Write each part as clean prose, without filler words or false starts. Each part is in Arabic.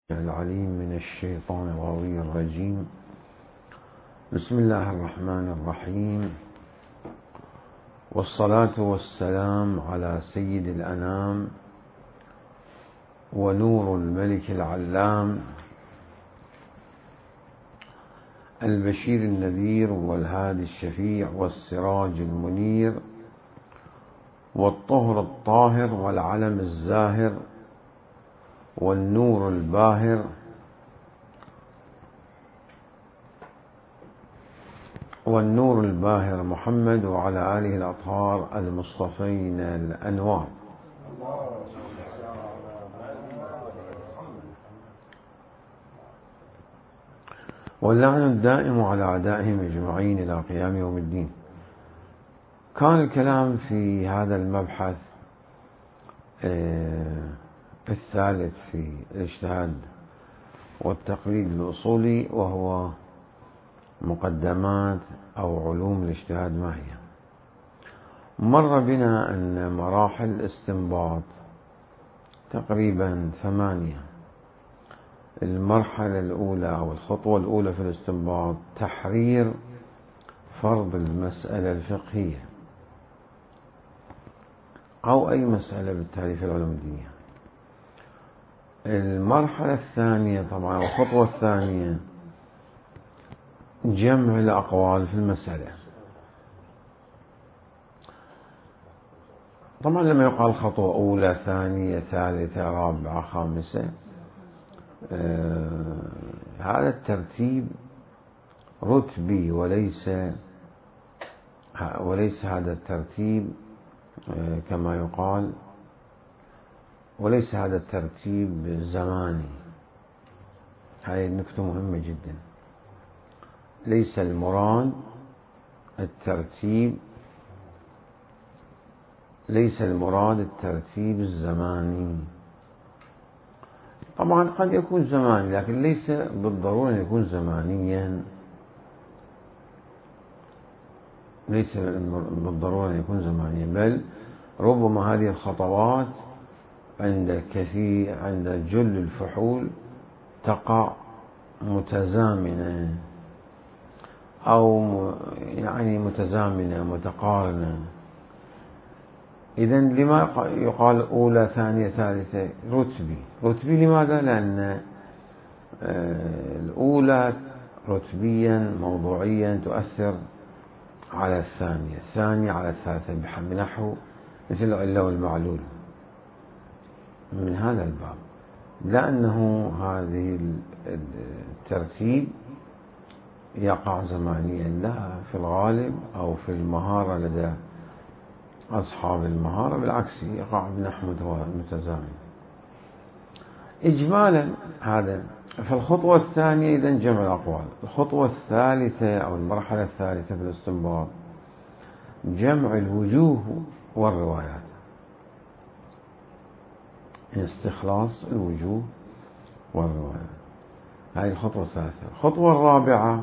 العليم من الشيطان الغوي الرجيم. بسم الله الرحمن الرحيم، والصلاة والسلام على سيد الأنام ونور الملك العلام البشير النذير والهادي الشفيع والسراج المنير والطهر الطاهر والعلم الزاهر والنور الباهر محمد وعلى آله الأطهار المصطفين الأنوار. واللعن الدائم على أعدائهم أجمعين إلى قيام يوم الدين. كان الكلام في هذا المبحث الثالث في الاجتهاد والتقليد الأصولي، وهو مقدمات أو علوم الاجتهاد ما هي. مر بنا أن مراحل الاستنباط تقريبا 8. المرحلة الأولى أو الخطوة الأولى في الاستنباط تحرير فرض المسألة الفقهية أو أي مسألة بالتالي في العلوم الدينية. المرحلة الثانية طبعا الخطوة الثانية جمع الأقوال في المسألة. طبعا لما يقال خطوة أولى ثانية ثالثة رابعة خامسة، هذا الترتيب رتبي وليس هذا الترتيب كما يقال، وليس هذا الترتيب زماني. هذه النقطة مهمة جدا. ليس المراد الترتيب الزماني. طبعا قد يكون زماني، لكن ليس بالضرورة أن يكون زمانيا. بل ربما هذه الخطوات عند جل الفحول تقع متزامنة أو متزامنة متقارنة. إذن لما يقال أولى ثانية ثالثة؟ رتبي لماذا؟ لأن الأولى رتبيا موضوعيا تؤثر على الثانية على الثالثة بنحو مثل العلة والمعلول. من هذا الباب، لأنه هذه الترتيب يقع زمانيا لا في الغالب أو في المهارة لدى أصحاب المهارة، بالعكس يقع بنحو متزامن. إجمالا هذا فالخطوة الثانية إذن جمع الأقوال. الخطوة الثالثة أو المرحلة الثالثة في الاستنباط جمع الوجوه والروايات، استخلاص الوجوه والروايات. هذه الخطوة الثالثة. الخطوة الرابعة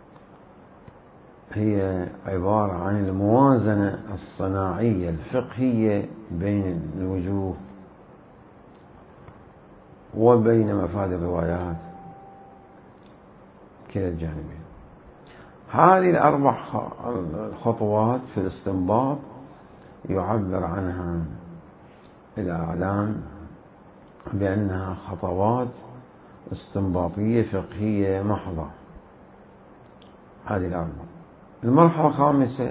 هي عبارة عن الموازنة الصناعية الفقهية بين الوجوه وبين مفاد الروايات كلا الجانبين. هذه الأربع خطوات في الاستنباط يعبر عنها الأعلام بأنها خطوات استنباطية فقهية محضة. هذه الأربع. المرحلة الخامسة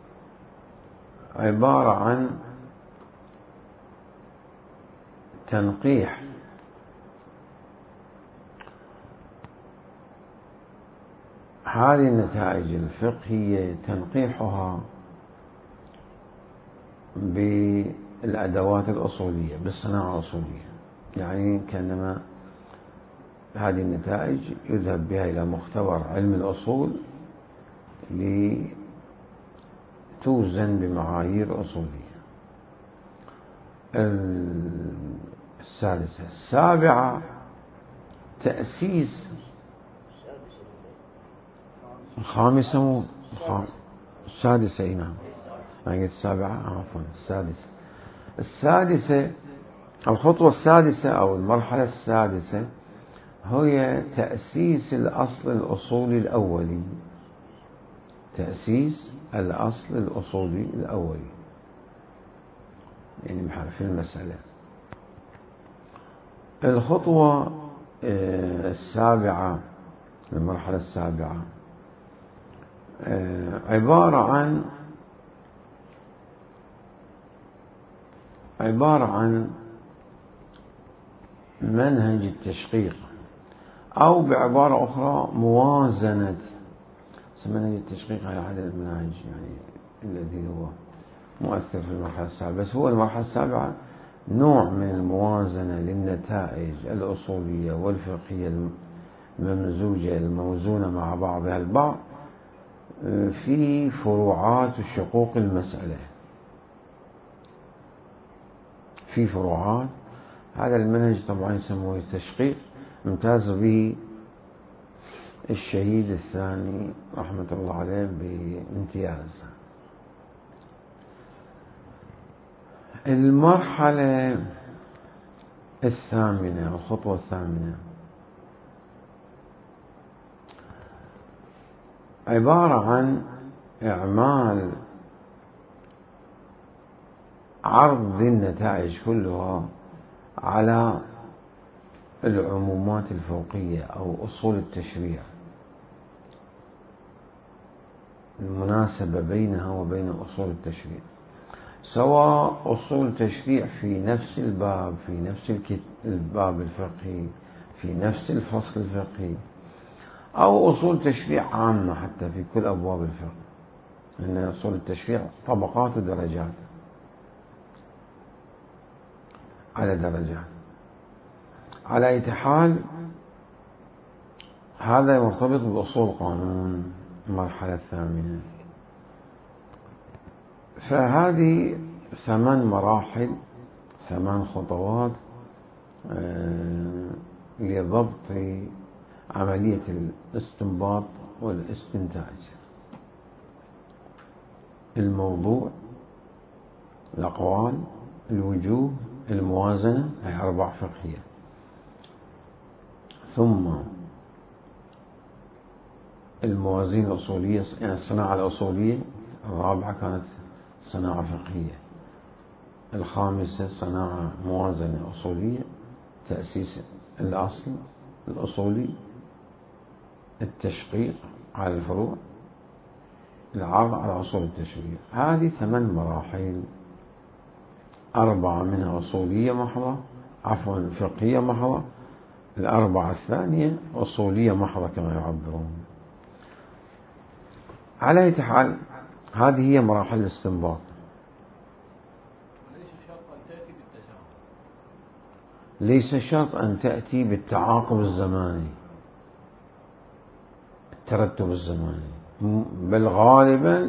عبارة عن تنقيح هذه النتائج الفقهية، تنقيحها بالأدوات الأصولية، بالصناعة الأصولية. يعني كأنما هذه النتائج يذهب بها إلى مختبر علم الأصول لتوزن بمعايير أصولية. السادسة. السابعة تأسيس. الخامسة السادسة. نعم، أنا قلت السابعة، عفوا السادسة. السادسة الخطوة السادسة أو المرحلة السادسة هي تأسيس الأصل الأصولي الأولي، تأسيس الأصل الأصولي الأولي، يعني في المسألة. الخطوة السابعة، المرحلة السابعة، عبارة عن منهج التشقيق، أو بعبارة أخرى موازنة. منهج التشقيق هي أحد المناهج يعني الذي هو مؤثر في المرحلة السابعة، بس هو المرحلة السابعة نوع من الموازنة للنتائج الأصولية والفقهية الممزوجة الموزونة مع بعضها البعض في فروعات وشقوق المسألة، في فروعات. هذا المنهج طبعا يسموه التشقيق، امتاز به الشهيد الثاني رحمة الله عليه بامتياز. المرحلة الثامنة، الخطوة الثامنة، عبارة عن إعمال عرض النتائج كلها على العمومات الفوقية أو أصول التشريع، المناسبة بينها وبين أصول التشريع، سواء أصول تشريع في نفس الباب، في نفس الباب الفقهي، في نفس الفصل الفقهي، أو أصول تشريع عامة حتى في كل أبواب الفقه، لأن أصول التشريع طبقات ودرجات على درجات. على أي حال هذا مرتبط بأصول قانون المرحلة الثامنة. فهذه 8 مراحل، 8 خطوات لضبط عملية الاستنباط والاستنتاج: الموضوع، الأقوال، الوجوه، الموازنة، هي 4 فقهية، ثم الموازين الأصولية، يعني الصناعة الأصولية، الرابعة كانت صناعة فقهية، الخامسة صناعة موازنة أصولية، تأسيس الأصل الأصولي، التشقيق على الفروع، العرض على أصول التشريع. هذه 8 مراحل، 4 منها أصولية محضة، عفوا فقهية محضة، 4 الثانية أصولية محضة كما يعبرون. على أي حال هذه هي مراحل الاستنباط. ليس شرط أن تأتي بالتعاقب الزماني، الترتب الزماني، بل غالبا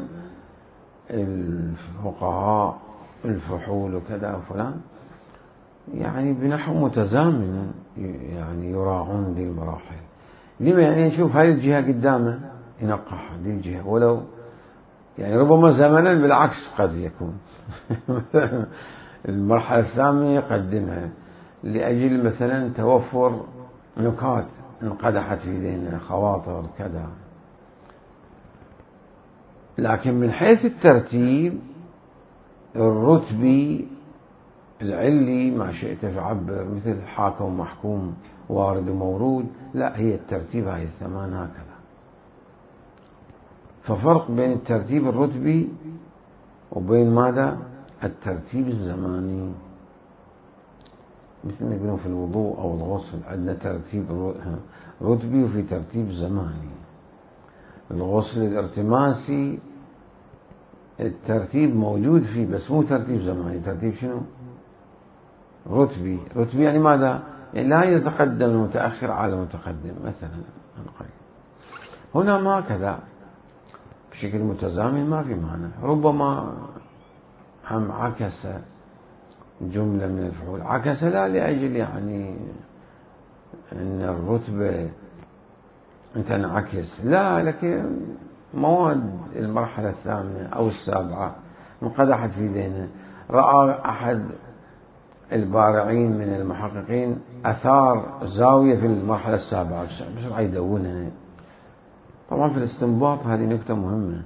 الفقهاء الفحول وكذا وفلان يعني بنحو متزامن يعني يراعون ذي المراحل. لما يعني نشوف هذه الجهة قدامه ينقح هذه الجهة، ولو يعني ربما زمنا بالعكس قد يكون المرحلة الثامنة يقدمها لأجل مثلا توفر نكات انقدحت في ذهنه، خواطر كذا. لكن من حيث الترتيب الرتبي العلي ما شئت تعبر، مثل حاكم ومحكوم، وارد ومورود، لا، هي الترتيب هاي 8 هكذا. ففرق بين الترتيب الرتبي وبين ماذا؟ الترتيب الزماني. مثل ما يقولون في الوضوء أو الغسل، عندنا ترتيب رتبي وفي ترتيب زماني. الغسل الارتماسي الترتيب موجود فيه بس مو ترتيب زماني، ترتيب شنو؟ رتبي. رتبي يعني ماذا؟ يعني لا يتقدم المتأخر على المتقدم مثلا. هنا ما كذا بشكل متزامن، ما في معنى. ربما هم عكس جملة من الفعول، عكس لا لأجل يعني أن الرتبة تنعكس، لا، لكن مواد المرحلة الثامنة أو السابعة انقدحت في ذهنه، رأى أحد البارعين من المحققين أثار زاوية في المرحلة السابعة بسرعة يدونها. طبعا في الاستنباط هذه نكتة مهمة،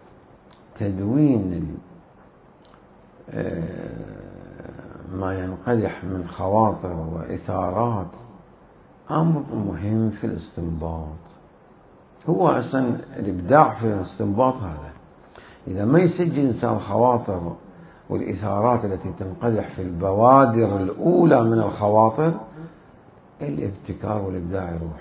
تدوين ما ينقدح من خواطر وإثارات أمر مهم في الاستنباط. هو أصلا الإبداع في الاستنباط هذا، إذا ما يسجل إنسان الخواطر والإثارات التي تنقدح في البوادر الأولى من الخواطر، الابتكار والإبداع يروح.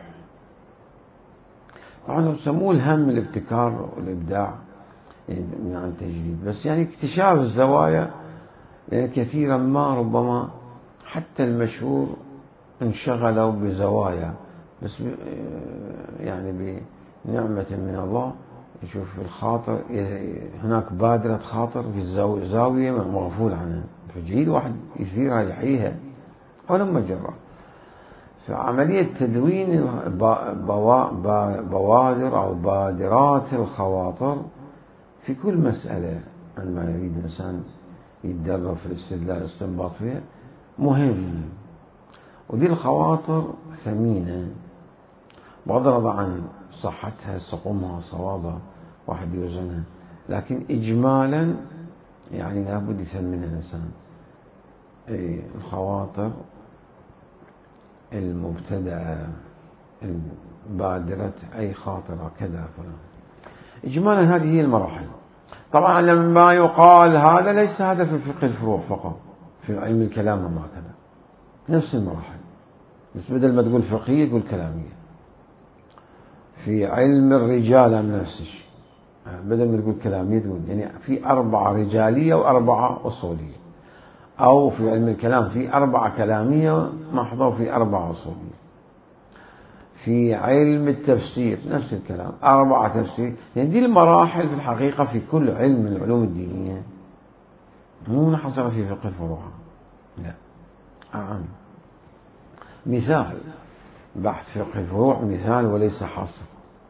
طبعا يسموه الهم الابتكار والإبداع عن التجديد، بس يعني اكتشاف الزوايا، يعني كثيرا ما ربما حتى المشهور انشغلوا بزوايا، بس يعني بنعمة من الله يشوف في الخاطر هناك بادرة خاطر في زاوية مغفول عنها، فجيد واحد يثيرها يحييها ولما جرى. فعملية تدوين بوادر أو بادرات الخواطر في كل مسألة عندما يريد الإنسان يتدرب في الاستدلال الاستنباط فيها مهم. ودي الخواطر ثمينة بغض النظر عن صحتها سقومها صوابها واحد يوزنها، لكن إجمالا يعني لابد يثمنها الإنسان. الخواطر المبتدأة بادرة أي خاطرة كذا فلان، إجمالا هذه هي المراحل. طبعا لما يقال هذا ليس هذا في فقه الفروع فقط، في علم الكلام وما كذا نفس المراحل، بس بدل ما تقول فقهية تقول كلامية. في علم الرجال نفس الشيء، بدل ما تقول كلامية تقول يعني في 4 رجالية و4 أصولية، أو في علم الكلام في 4 كلامية محضة وفي 4 أصولية. في علم التفسير نفس الكلام 4 تفسير. يعني دي المراحل في الحقيقة في كل علم من العلوم الدينية، مو منحصرة في فقه الفروع، لا أعم. مثال بحث فقه الفروع مثال وليس حصر.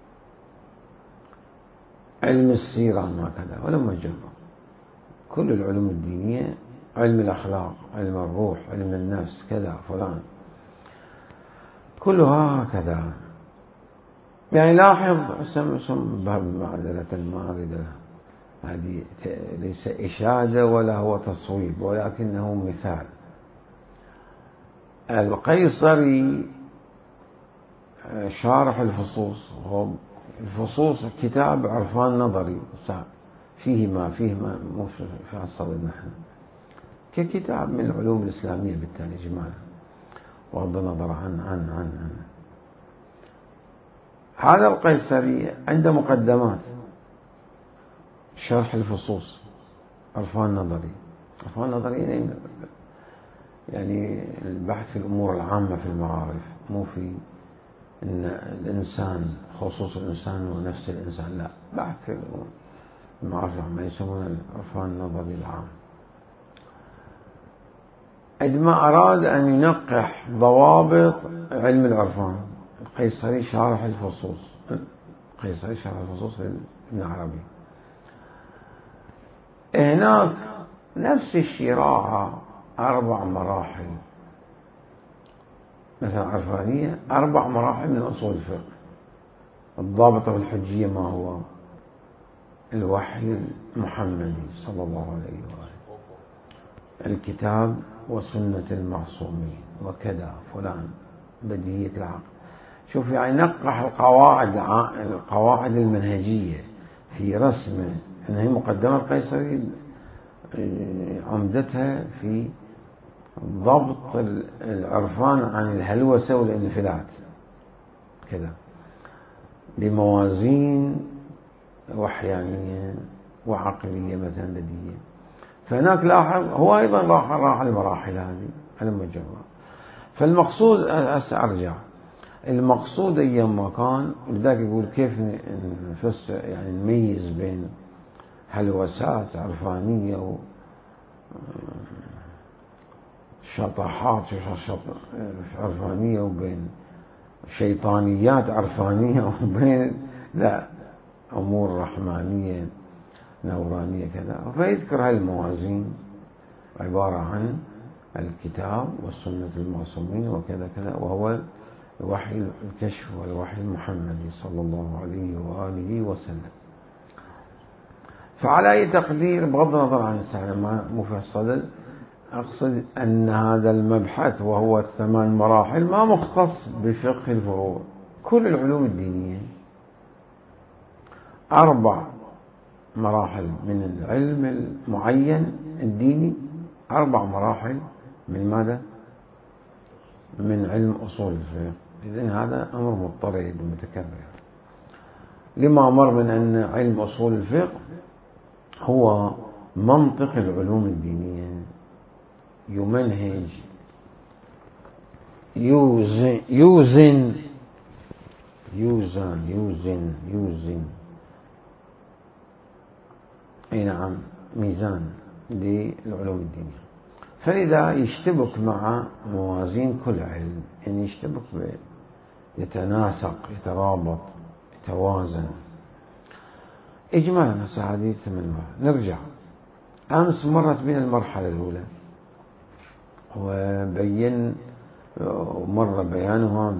علم السيرة ما كذا ولما جرى كل العلوم الدينية، علم الأخلاق، علم الروح، علم النفس كذا فلان، كلها هكذا. يعني لاحظ باب المعادلة الماردة هذه ليس إشادة ولا هو تصويب ولكنه مثال. القيصري شارح الفصوص، هو الفصوص كتاب عرفان نظري فيه ما مو في عصر نحن، ككتاب من العلوم الإسلامية بالتالي إجمالا بغض النظر عن هذا القيصري عنده مقدمات شرح الفصوص عرفان نظري. عرفان نظري يعني البحث في الأمور العامة في المعارف، مو في إن الإنسان خصوص الإنسان ونفس الإنسان، لا، بحث في المعارف العامة يسمونه العرفان النظري العام. عندما أراد أن ينقح ضوابط علم العرفان القيصري شارح الفصوص، القيصري شارح الفصوص لابن عربي، هناك نفس الشيء راعى 4 مراحل مثلا عرفانية، 4 مراحل من أصول الفقه. الضابط بالحجية ما هو؟ الوحي المحمدي صلى الله عليه وآله، الكتاب وسنة المعصومين وكذا فلان، بديهية العقل. شوف يعني نقح القواعد المنهجية في رسم، إن هي مقدمة القيصري عمدتها في ضبط العرفان عن الهلوسة والانفلات كذا بموازين وحيانية وعقلية مثلا بديهية. فهناك لاحظ هو أيضا راح المراحل هذه على مجرى. فالمقصود أرجع المقصود أيام ما كان، لذلك يقول كيف نفسر يعني نميز بين هلوسات عرفانية وشطحات عرفانية وبين شيطانيات عرفانية وبين لا أمور رحمانية نورانية كذا. فيذكر هاي الموازين عبارة عن الكتاب والسنة المعصومين وكذا كذا، وهو وحي الكشف والوحي المحمدي صلى الله عليه وآله وسلم. فعلى أي تقدير بغض النظر عن السنة مو في الصدد، أقصد أن هذا المبحث وهو 8 مراحل ما مختص بفقه الفروع. كل العلوم الدينية 4 مراحل من العلم المعين الديني، 4 مراحل من ماذا؟ من علم أصول الفقه. إذن هذا أمر مضطرد ومتكرر، لما مر من أن علم أصول الفقه هو منطق العلوم الدينية، يمنهج، يوزن أي نعم ميزان للعلوم الدينية. فلذا يشتبك مع موازين كل علم، يعني يشتبك يتناسق، يترابط، يتوازن. إجمالا هذه 8 نرجع. أمس مرت بنا المرحلة الأولى ومر بيانها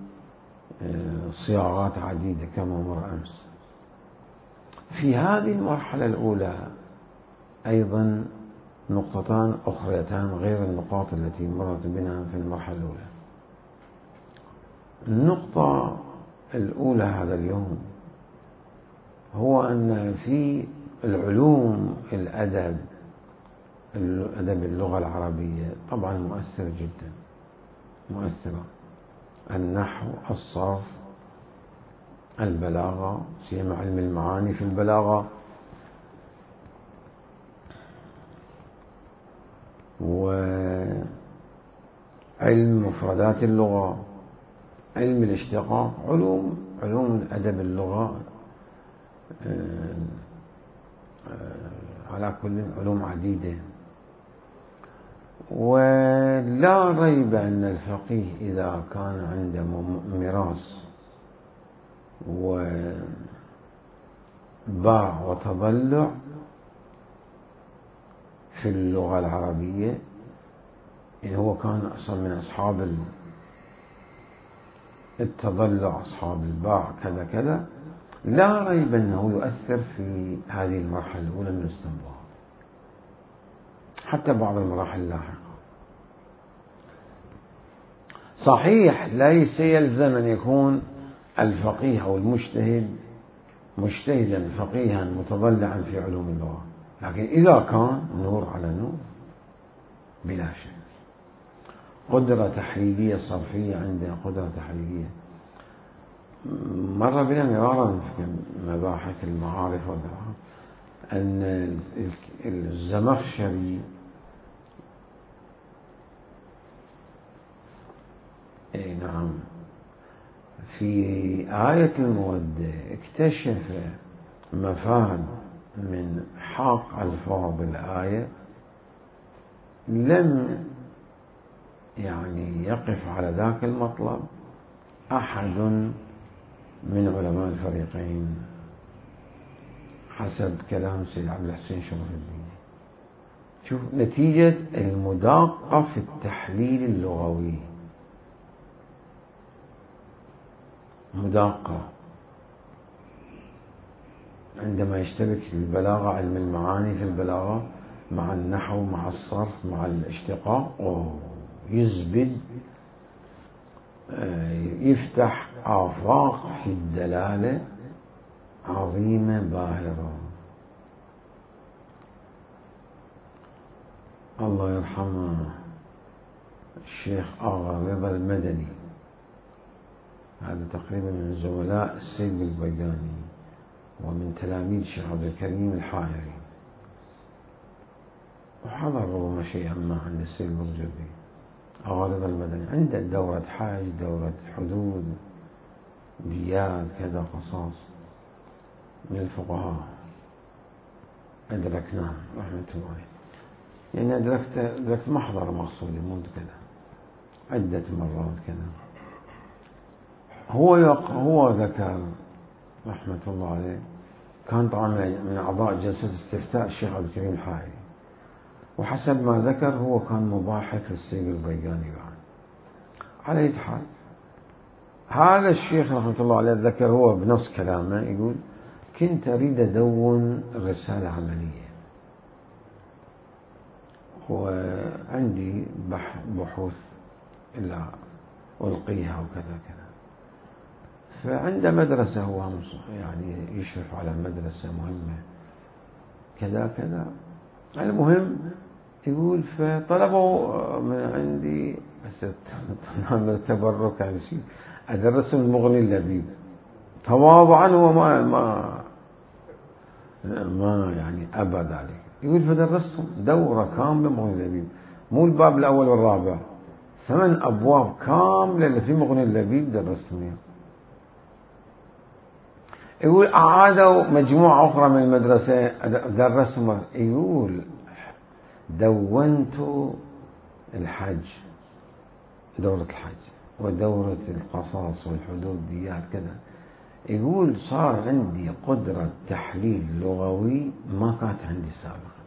بصياغات عديدة كما مر أمس. في هذه المرحلة الأولى أيضا نقطتان أخريتان غير النقاط التي مرت بنا في المرحلة الأولى. النقطة الأولى هذا اليوم هو أن في العلوم الأدب اللغة العربية طبعا مؤثر جدا، مؤثرة. النحو، الصرف، البلاغة، سيما علم المعاني في البلاغة، وعلم مفردات اللغة، علم الاشتقاق، علوم أدب اللغة على كل علوم عديدة. ولا ريب أن الفقيه إذا كان عنده ميراث وباع وتضلع في اللغة العربية، يعني هو كان أصلا من أصحاب التضلع، أصحاب الباع كذا كذا، لا ريب أنه يؤثر في هذه المرحلة الأولى من الاستنباط، حتى بعض المراحل اللاحقة. صحيح ليس يلزم أن يكون الفقيه أو المجتهد مجتهدا فقيها متضلعا في علوم اللغة، لكن إذا كان نور على نور بلا شك، قدرة تحليلية صرفية، عنده قدرة تحليلية. مر بنا مرارا في مباحث المعارف أن الزمخشري نعم في آية المودة اكتشف مفاد من حق ألفاظ الآية لم يعني يقف على ذاك المطلب أحد من علماء الفريقين، حسب كلام سيد عبد الحسين شرف الدين. شوف نتيجة المداقة في التحليل اللغوي، مداقة عندما يشتبك البلاغة، علم المعاني في البلاغة مع النحو مع الصرف مع الاشتقاق، يزبد، يفتح آفاق في الدلالة عظيمة باهرة. الله يرحمه الشيخ آغا رضا المدني، هذا تقريبا من زملاء السيد البيقاني ومن تلاميذ الشيخ عبد الكريم الحائري، وحضر ربما شيئا ما عند السيد البرجردي. آغا رضا المدني عنده دورة حاج، دورة حدود، ديات، كذا قصاص من الفقهاء أدركناه رحمة الله، يعني أدركت محضر مقصودي منذ كذا عدة مرات كذا. هو ذكر رحمة الله عليه، كان طبعا من أعضاء جلسة استفتاء الشيخ عبد الكريم الحائري، وحسب ما ذكر هو كان مباحث للسيد البيقاني بعد. على أي حال هذا الشيخ رحمة الله عليه ذكر هو بنص كلامه يقول كنت أريد أدون رسالة عملية وعندي بحوث إلا ألقيها وكذا كذا. فعند مدرسة هو يعني يشرف على مدرسة مهمة كذا كذا. المهم يقول فطلبوا من عندي تبرك على شيء أدرسهم المغني اللبيب تواضعا ما يعني أبى ذلك. يقول فدرستهم دورة كاملة مغني اللبيب، مو الباب الأول والرابع، 8 أبواب كاملة اللي في مغني اللبيب درستهم إياه. يقول أعادوا مجموعة أخرى من المدرسة درسهم. يقول دونت الحج، دورة الحج ودورة القصاص والحدود ديات كذا. يقول صار عندي قدرة تحليل لغوي ما كانت عندي سابقا.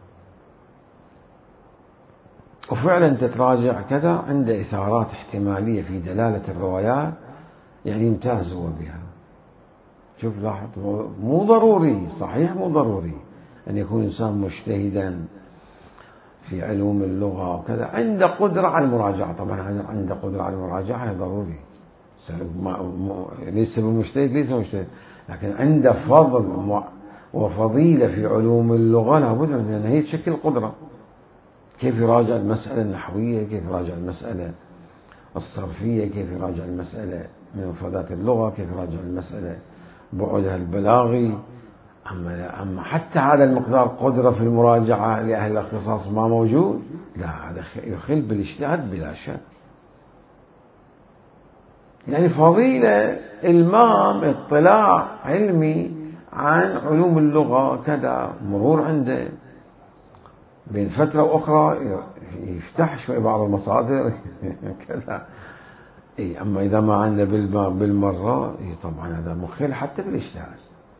وفعلا تتراجع كذا عنده إثارات احتمالية في دلالة الروايات يعني يمتاز هو بها. شوف لاحظ مو ضروري، صحيح مو ضروري أن يكون إنسان مجتهدا في علوم اللغة وكذا، عنده قدرة على المراجعة. طبعا عنده قدرة على المراجعة هذا ضروري، ليس بمجتهد ليس مجتهد، لكن عنده فضل وفضيلة في علوم اللغة لابد من أن هي تشكل قدرة. كيف يراجع المسألة النحوية، كيف يراجع المسألة الصرفية، كيف يراجع المسألة من مفردات اللغة، كيف يراجع المسألة بعدها البلاغي. أما حتى هذا المقدار قدرة في المراجعة لأهل الاختصاص ما موجود، لا هذا يخل بالاجتهاد بلا شك. يعني فضيلة المام اطلاع علمي عن علوم اللغة كذا، مرور عنده بين فترة وأخرى يفتح شوي بعض المصادر كذا. أما إذا ما عنده بالمرة طبعا هذا مخل حتى في الاجتهاد.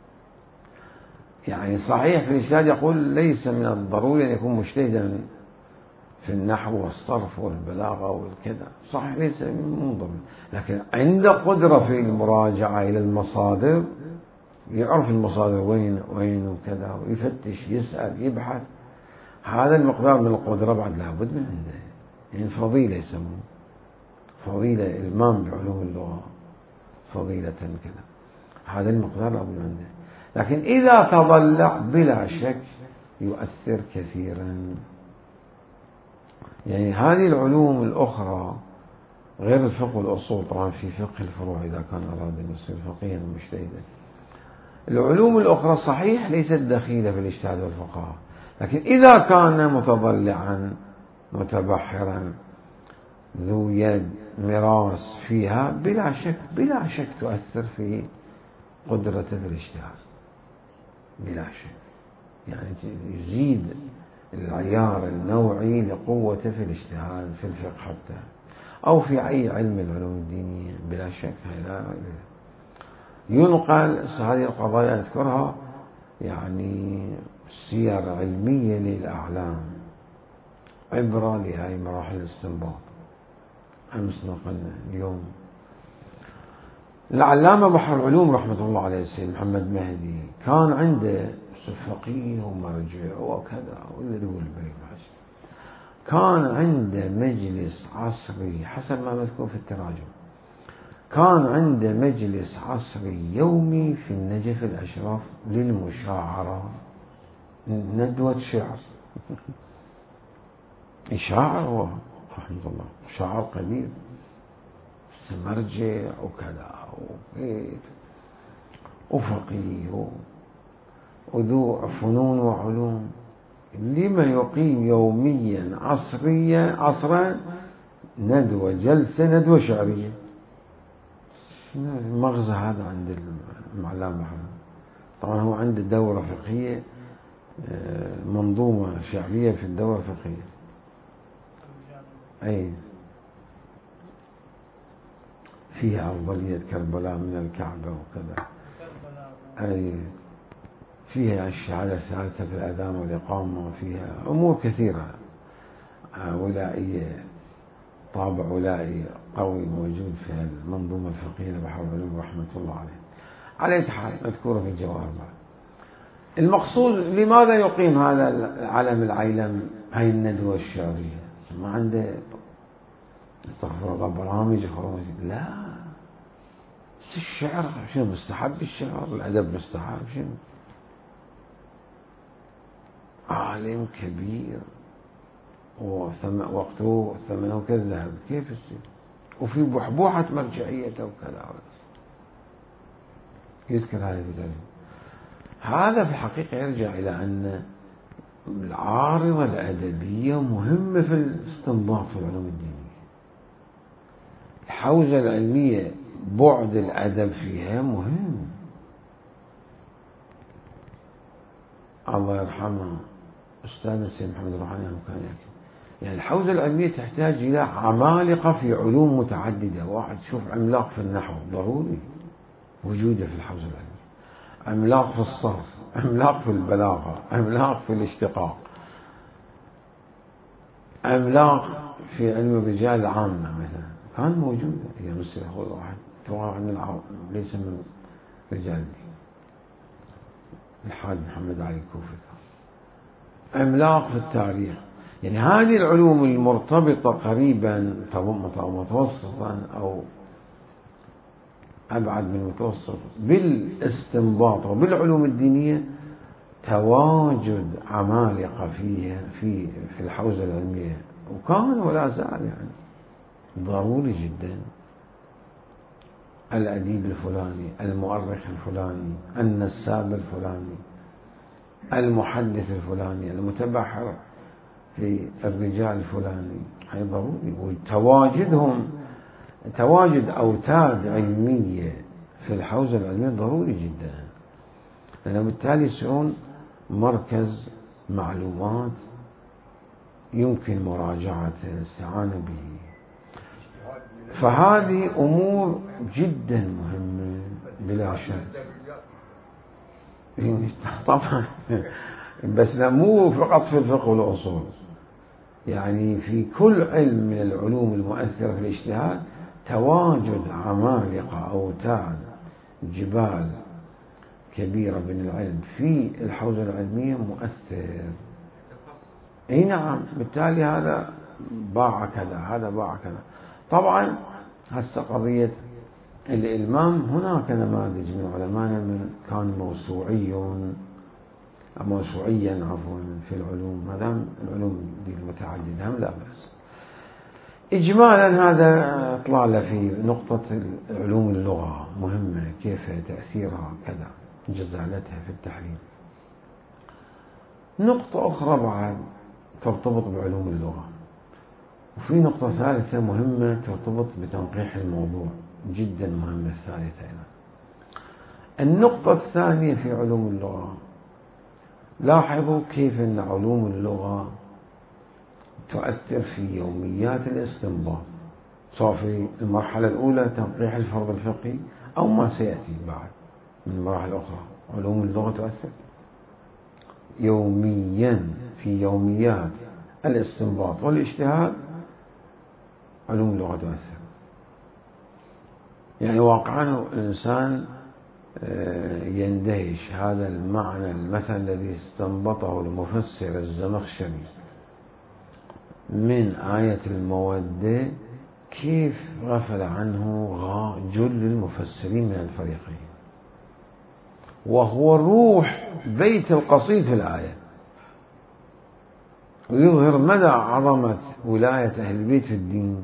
يعني صحيح في الاجتهاد يقول ليس من الضروري أن يكون مجتهدا في النحو والصرف والبلاغة والكذا، صحيح ليس من ضروري، لكن عنده قدرة في المراجعة إلى المصادر، يعرف المصادر وين وكذا، ويفتش يسأل يبحث. هذا المقدار من القدرة بعد لابد من عنده، يعني فضيلة يسموه فضيلة إلمام بعلوم اللغة، فضيلة كذا، هذا المقدار لابد من عنده. لكن إذا تضلع بلا شك يؤثر كثيرا. يعني هذه العلوم الأخرى غير الفقه والأصول، طبعا في فقه الفروع إذا كان أراد أن يصير فقيها مجتهدا. العلوم الأخرى صحيح ليست دخيلة في الاجتهاد والفقه، لكن إذا كان متضلعا متبحرا ذو يد مراس فيها بلا شك تؤثر في قدرته في الاجتهاد بلا شك. يعني يزيد العيار النوعي لقوته في الاجتهاد في الفقه حتى، أو في أي علم العلوم الدينية بلا شك. هذا ينقل هذه القضايا أذكرها يعني سير علمية للأعلام، عبرة لهذه مراحل الاستنباط. أمس نقلنا اليوم العلامة بحر العلوم رحمة الله عليه السيد محمد مهدي كان عنده فقيه ومرجع وكذا ويقول كان عنده مجلس عصري حسب ما مذكور في التراجم، كان عنده مجلس عصري يومي في النجف الأشرف للمشاعرة، ندوة شعر شاعر هو رحمه الله، شاعر قدير مرجع وكذا وفقيه وذو فنون وعلوم، لما يقيم يوميا عصرا ندوة جلسة ندوة شعرية. المغزى هذا عند العلامة. طبعا هو عنده دورة فقهية، منظومة شعرية في الدورة الفقهية. أي فيها أفضلية كربلاء من الكعبة وكذا. أي فيها الشهادة الثالثة في الأذان والإقامة، وفيها أمور كثيرة ولائية، طابع ولائي قوي موجود في المنظومة الفقهية لبحر العلوم رحمة الله عليه. على أي حال مذكورة في الجواهر. المقصود لماذا يقيم هذا العلم العيلم هاي الندوة الشعرية؟ ما عنده استغفر الله برامج خروج؟ لا، الشعر شنو مستحب؟ الشعر الأدب مستحب. شنو عالم كبير وقته ثمنه كالذهب، كيف يصير؟ وفي بحبوحة مرجعيته وكذا يذكر هذا بذلك. هذا في الحقيقة يرجع إلى أن العارضة الأدبية مهمة في الاستنباط في العلوم الدينية. الحوزة العلمية بعد الأدب فيها مهم. الله يرحمه أستاذنا السيد محمد الروحاني كان يحكي يعني الحوزة العلمية تحتاج إلى عمالقة في علوم متعددة. واحد شوف عملاق في النحو ضروري وجوده في الحوزة العلمية، عملاق في الصرف، عملاق في البلاغة، عملاق في الاشتقاق، عملاق في علم الرجال العامة مثلا كان موجود. هي مثل أخوي واحد توقع عن العرب ليس من رجال الدين، الحاج محمد علي الكوفي، عملاق في التاريخ. يعني هذه العلوم المرتبطة قريبا أو متوسطا أو أبعد من المتوسط بالاستنباط وبالعلوم الدينية تواجد عمالقة فيها في الحوزة العلمية، وكان ولا زال يعني ضروري جدا. الأديب الفلاني، المؤرخ الفلاني، النساب الفلاني، المحدث الفلاني، المتبحر في الرجال الفلاني، هي ضروري. وتواجدهم تواجد أوتاد علمية في الحوزة العلمية ضروري جدا، لأنه بالتالي يصيرون مركز معلومات يمكن مراجعة الاستعانة به. فهذه أمور جدا مهمة بلا شك. طبعا بس مو فقط في الفقه والأصول، يعني في كل علم من العلوم المؤثرة في الاجتهاد تواجد عمالقة أوتاد جبال كبيرة من العلم في الحوزة العلمية مؤثر. اي نعم، بالتالي هذا باع كذا، هذا باع كذا. طبعا هسه قضية الإلمام هناك نماذج من علمائنا كان موسوعيا في العلوم، ما دام العلوم دي المتعددة هم لا بأس. إجمالا هذا اطلع في نقطة علوم اللغة مهمة، كيف تأثيرها كذا، جزالتها في التحليل. نقطة أخرى بعد ترتبط بعلوم اللغة، وفي نقطة ثالثة مهمة ترتبط بتنقيح الموضوع، جدا مهمة الثالثة أيضا. النقطة الثانية في علوم اللغة، لاحظوا كيف أن علوم اللغة تؤثر في يوميات الاستنباط، سواء في المرحلة الأولى تنقيح الفرض الفقهي أو ما سيأتي بعد من مراحل أخرى. علوم اللغة تؤثر يوميا في يوميات الاستنباط والاجتهاد. علوم اللغة تؤثر، يعني واقعا الإنسان يندهش هذا المعنى المثل الذي استنبطه المفسر الزمخشري من آية المودة، كيف غفل عنه جل المفسرين من الفريقين، وهو روح بيت القصيد في الآية، ويظهر مدى عظمة ولاية أهل البيت في الدين.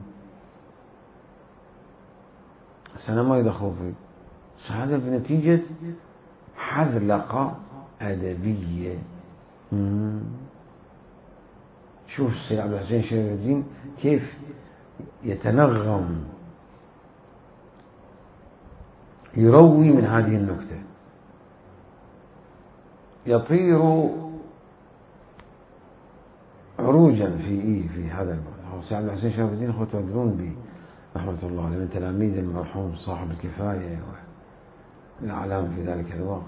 أنا ما يدخل فيه هذا بنتيجة حذلقة أدبية. شوف السيد عبد الحسين شريف الدين كيف يتنغم، يروي من هذه النكتة، يطير عروجا في هذا الباب. السيد عبد الحسين شريف الدين أخوة تدرون به رحمة الله عليه، من تلاميذ المرحوم صاحب الكفاية الأعلام في ذلك الوقت،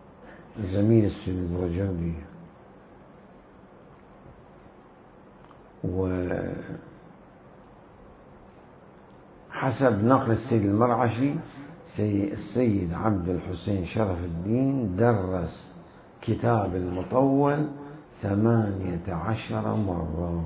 الزميل السيد البرجاوي. وحسب نقل السيد المرعشي السيد عبد الحسين شرف الدين درس كتاب المطول 18 مرة.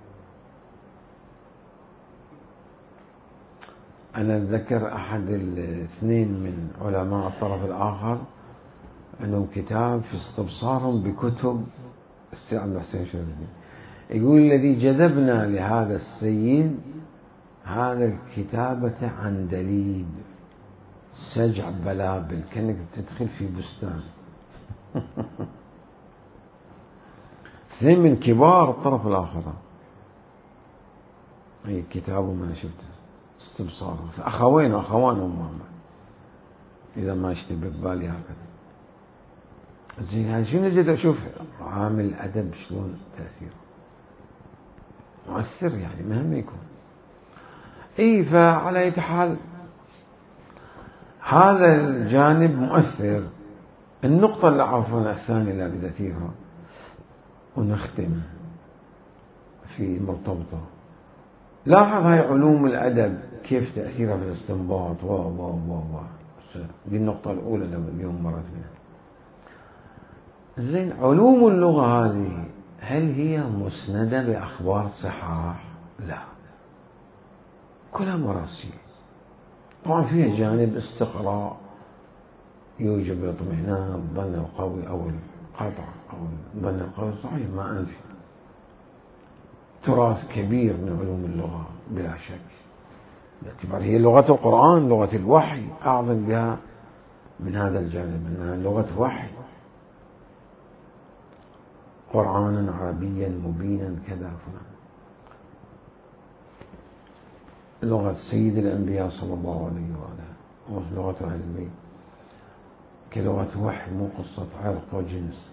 أنا أتذكر أحد الاثنين من علماء الطرف الآخر عندهم كتاب في استبصارهم بكتب السيد عبد الحسين شرف الدين، يقول الذي جذبنا لهذا السيد هذا الكتابة عندليب سجع بلابل، كأنك تدخل في بستان. اثنين من كبار الطرف الآخر، أي كتابه ما شفته استبصار، أخوين وأخوان هم إذا ما اشتبه ببالي هكذا. زين هذا شنو نجد أشوف عامل الأدب شلون تأثيره مؤثر، يعني مهم يكون. اي فعلى أي حال هذا الجانب مؤثر. النقطة اللي عرفنا الثانية اللي بدأ فيها ونختم في مرتبطة، لاحظ هاي علوم الأدب كيف تأثيرها في الاستنباط دي النقطة الأولى اللي اليوم مرت بها. زين علوم اللغة هذه هل هي مسندة بأخبار صحاح؟ لا، كلها مراسيل. طبعا فيها جانب استقراء يوجب الاطمئنان، الظن القوي أو القطع أو الظن القوي صحيح ما أنفي، تراث كبير من علوم اللغة بلا شك، باعتبار هي لغة القرآن، لغة الوحي، أعظم بها من هذا الجانب أنها لغة وحي، قرآنا عربيا مبينا كذا فلان. لغة سيد الأنبياء صلى الله عليه وآله ولغة أهل البيت كلغة وحي، مو قصة عرق وجنس.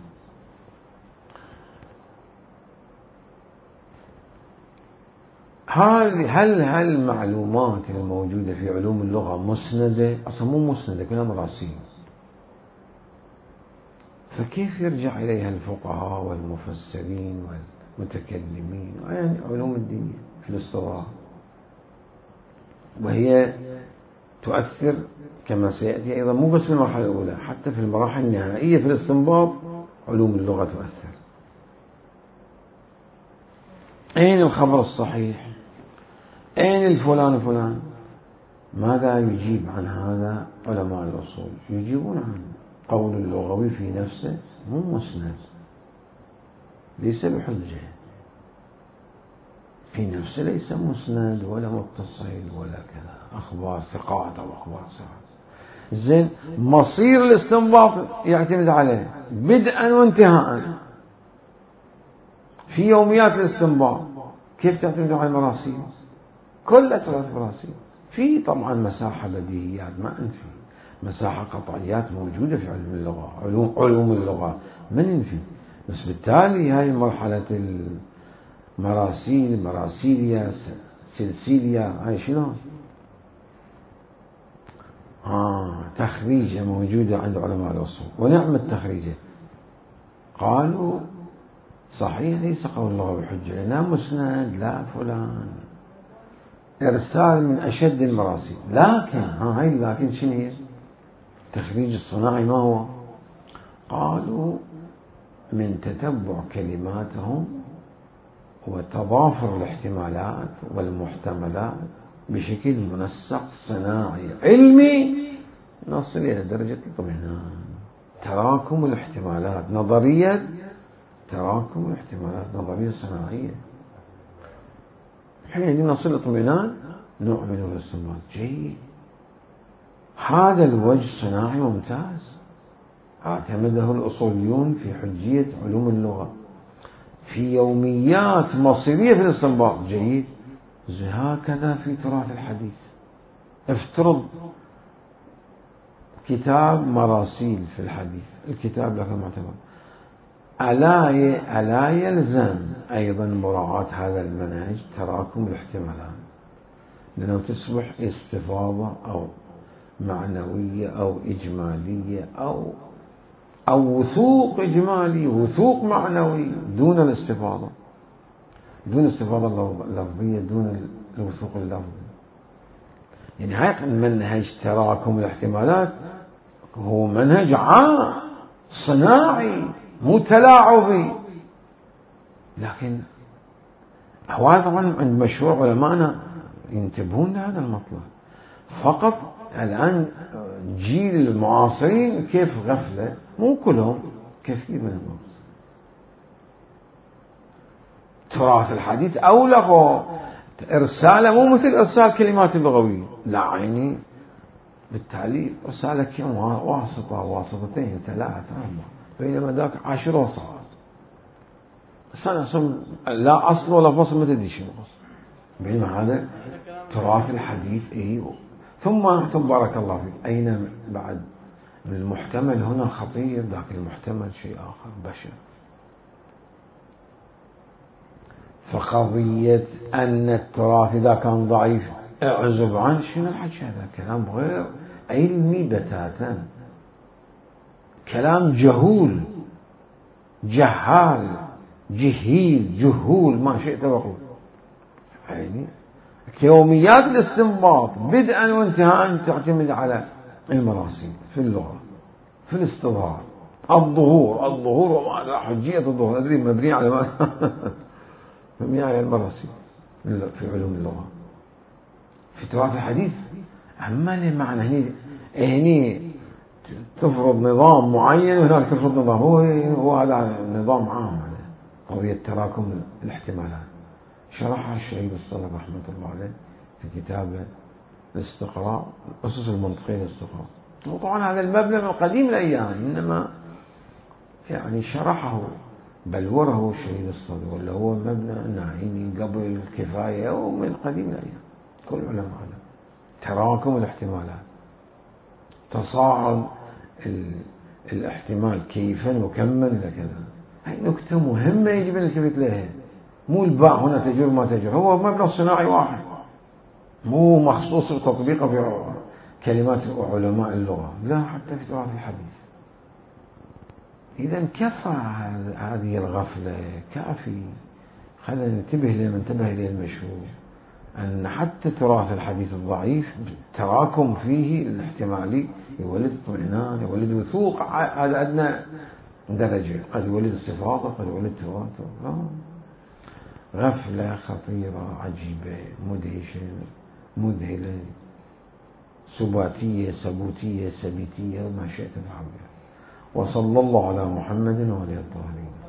هل المعلومات الموجودة في علوم اللغة مسندة؟ أصلا مو مسندة، كلها مراسيل. فكيف يرجع إليها الفقهاء والمفسرين والمتكلمين يعني علوم الدين في الاصطلاح، وهي تؤثر كما سيأتي أيضا مو بس في المرحلة الأولى، حتى في المراحل النهائية في الاستنباط علوم اللغة تؤثر. أين الخبر الصحيح؟ أين الفلان فلان؟ ماذا يجيب عن هذا علماء الأصول؟ يجيبون عن قول اللغوي في نفسه مو مسند، ليس بحجة في نفسه، ليس مسند ولا متصل ولا كذا، أخبار ثقات أو أخبار ثقات. زين مصير الاستنباط يعتمد عليه بدءا وانتهاء في يوميات الاستنباط. كيف تعتمد على المراسيل؟ كلها ثلاث مراسيل. في طبعا مساحة بديهيات ما أنفي، مساحة قطعيات موجودة في علم اللغة، علوم اللغة ما ننفي، بس بالتالي هاي مرحلة المراسيل، مراسيليا، سلسيليا، هاي شنو؟ تخريجة موجودة عند علماء الأصول، ونعم التخريجة. قالوا صحيح ليس قول الله بحجة، لا مسند لا فلان، إرسال من أشد المراسيل، لكن هاي لكن شنو هي؟ التخريج الصناعي ما هو؟ قالوا من تتبع كلماتهم وتضافر الاحتمالات والمحتملات بشكل منسق صناعي علمي نصل إلى درجة الاطمئنان. تراكم الاحتمالات نظريا، تراكم الاحتمالات نظرية صناعية، حين نصل الاطمئنان نؤمن بالاستنباط. جيد، هذا الوجه صناعي ممتاز اعتمده الأصوليون في حجية علوم اللغة في يوميات مصيرية في الاستنباط. جيد، هكذا في تراث الحديث. افترض كتاب مراسيل في الحديث، الكتاب لك معتبر، ألا يلزم أيضا مراعاة هذا المنهج تراكم الاحتمالات، لأنه تصبح استفاضة أو معنوية أو إجمالية أو وثوق إجمالي وثوق معنوي دون الاستفاضة. دون استفاضة اللفظية، دون الوثوق اللفظي. يعني هاي منهج تراكم الاحتمالات هو منهج عام صناعي مو تلاعبي، لكن هو طبعا عند مشروع علماءنا ينتبهون لهذا المطلب. فقط الآن جيل المعاصرين كيف غفلة، مو كلهم، كثير من المعاصرين. تراث الحديث أولغوا إرساله مو مثل إرسال كلمات اللغوية، لا يعني بالتالي رسالة كم واسطة واسطتين 3 4، بينما ذاك 10 وصفات. لا أصل ولا فصل، ما تدري شنو أصل. بينما هذا تراث الحديث. أيوه. ثم بارك الله فيك، أين بعد من المحتمل هنا خطير، ذاك المحتمل شيء آخر بشر. فقضية أن التراث إذا كان ضعيف اعزب عنه، شنو الحكي هذا؟ كلام غير علمي بتاتا، كلام جهول جهال جهيل جهول ما شئت وقل. يعني يوميات الاستنباط بدءا وانتهاء تعتمد على المراسيل في اللغة، في الاستظهار، الظهور وما حجية الظهور أدري مبني على ما مبني على المراسيل في علوم اللغة. في تراث الحديث أما لمعنى هني تفرض نظام معين وهناك تفرض نظام، هو هذا نظام عام، قضية تراكم الاحتمالات. شرحها الشهيد الصلب رحمة الله عليه في كتابه الاستقراء، أسس المنطقية الاستقراء. وطبعا هذا المبنى من قديم الأيام، إنما يعني شرحه بلوره الشهيد الصلب، ولا هو مبنى ناعيني قبل الكفاية ومن قديم الأيام. كل علماء علم تراكم الاحتمالات، تصاعد الاحتمال كيفا وكما لكذا. هاي نكتة مهمة يجب أن نلتفت لها. مو الباء هنا تجر ما تجر، هو مبنى صناعي واحد مو مخصوص بتطبيقه في كلمات علماء اللغة، لا حتى في تراث الحديث. إذا كفى هذه الغفلة، كافي. خلينا ننتبه لما انتبه إليه المشهور، أن حتى تراث الحديث الضعيف تراكم فيه الاحتمالي يولد اطمئنان، يولد وثوق، هذا أدنى درجة. قد يولد استفاضة، قد يولد تواتر. غفلة خطيرة عجيبة مدهشة مذهلة، سباتية سبوتية سبيتية، ما شئت العبير. وصلى الله على محمد وعلى الطاهرين.